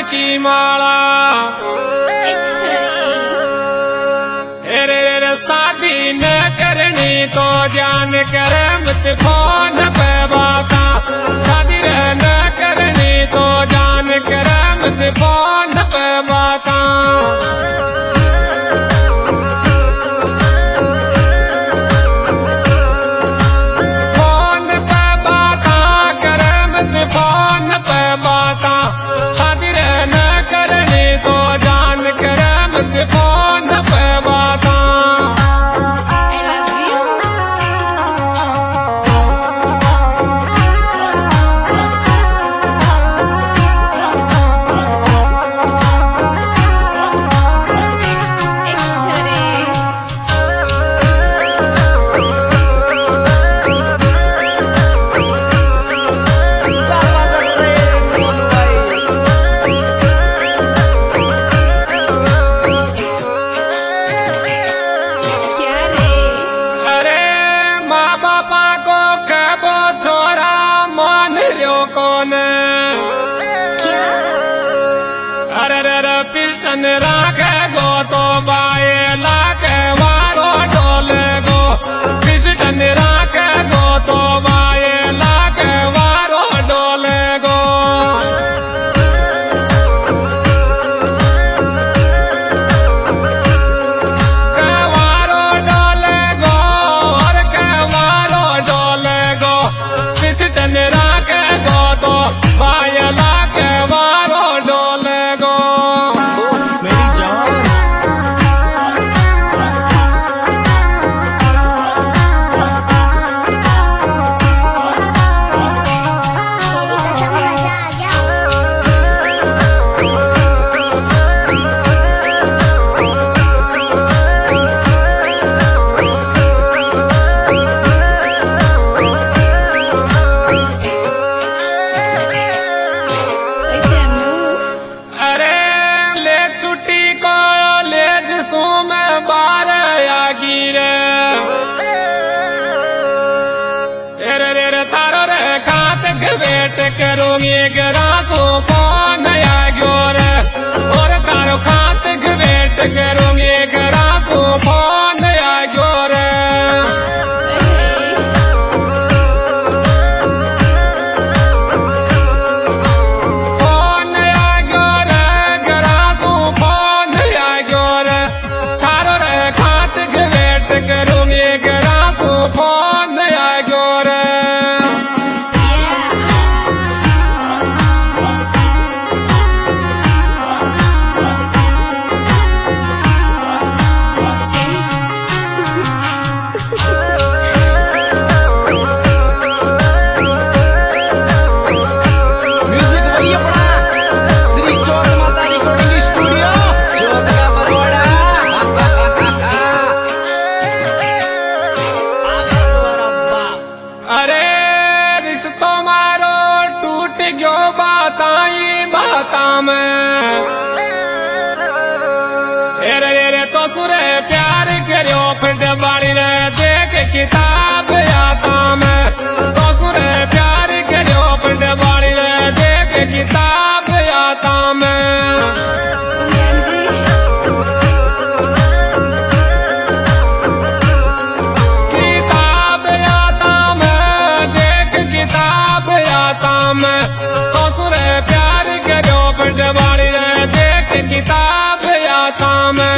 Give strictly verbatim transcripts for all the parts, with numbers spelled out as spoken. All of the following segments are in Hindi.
की माला रे रे शादी न करनी तो जान कर मत फोन पे बाता शादी न करनी तो जान कर मत फोन पे बाता फोन पे बाता कर मत फोन पे बाता शादी न करनी तो जान कर मत फोन पे बाता पिस्टन राखे गो तो बाए लाके वारो डोले गो पिस्टन राखे गो तो बाए लाके वारो डोले गो के वारो डोले गो और के वारो डोले गो पिस्टन राखे गो तो बाए लाके वारो डोले गो वेट करूंगी ग्रासों फोन आ गयो रे और तारो खातक वेट करूंगी ग्रासों फोन आ गयो रे फोन आ गयो रे ग्रासों फोन आ गयो रे तारो रे खातक वेट करूंगी ग्रासों फोन आ गयो रे रे रे तो सुरे प्यार करो फिर बाड़ी ने देख किताब आता मैं तो सुरे प्यार करो फिर बाड़ी ने देख किताब आता मैं किताब आता मैं देख किताब आता मैं तो सुरे प्यार करो फिर बाड़ी ने देख किताब आता मैं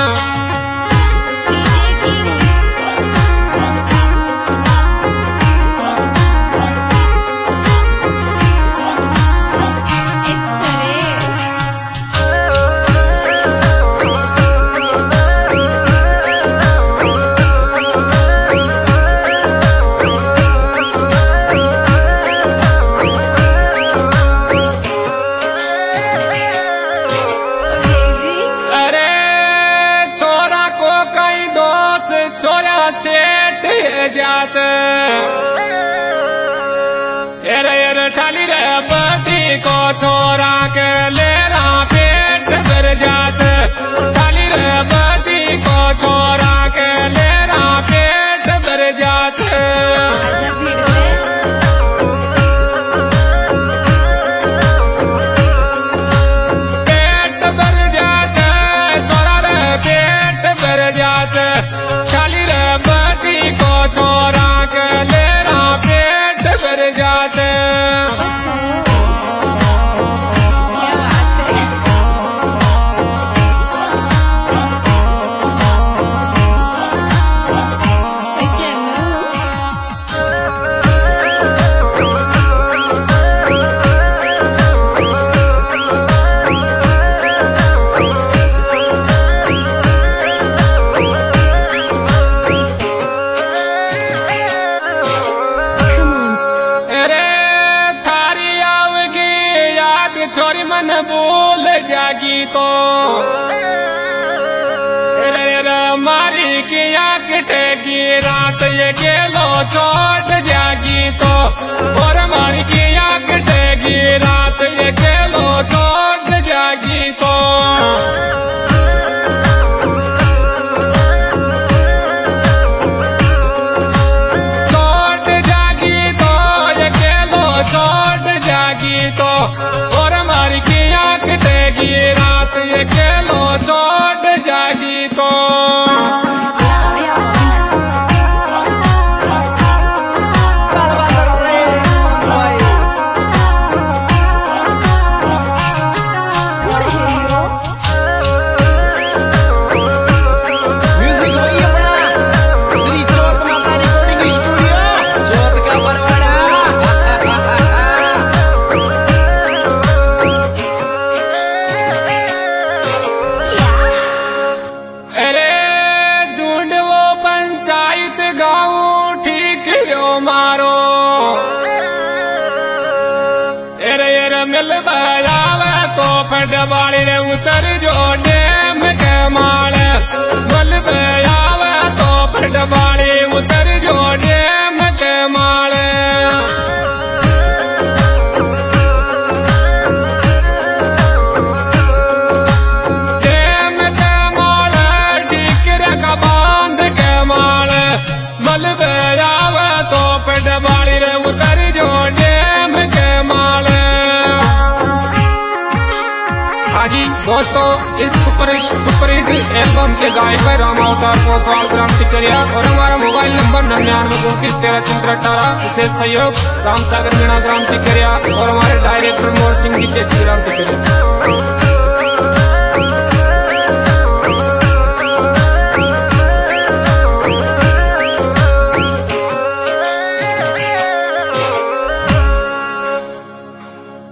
छोरा सेठ जात एर एर ठाली रे बटी को छोरा के लेरा पेट भर जात ठाली रे बटी को छोरा के लेरा पेट भर जात कर जाते। छोरी मन बोल जागी तो मारी की आँख टेगी रात ये गेलो चोट जागी तो और मारी की आँख टेगी रात ये गेलो चोट जागी तो चोट जागी तो ये गेलो चोट जागी तो और मारी की आँख टेगी रात ये गेलो चोट जागी तो मारो एरे एरे मिल बजावे तो फट बाड़ी रे उतर जो डेम के माले मिल बजावे तो फट बाड़ी उतर जो डेम के माले डेम के माले ढीकरे का बांध के माले मिल बजावे तो पेट बाड़ी रे उतर जो डेम के माले। हाजी दोस्तों इस सुपर सुपर हिट एल्बम के गायक राम अवतार को सवाल ग्राम टिकरिया और हमारा मोबाइल नंबर निन्यानवे उनतीस तेरह चौहत्तर अठारह विशेष सहयोग राम सागर मीणा ग्राम टिकरिया और हमारे डायरेक्टर मोहन सिंह जी ग्राम टिकरिया।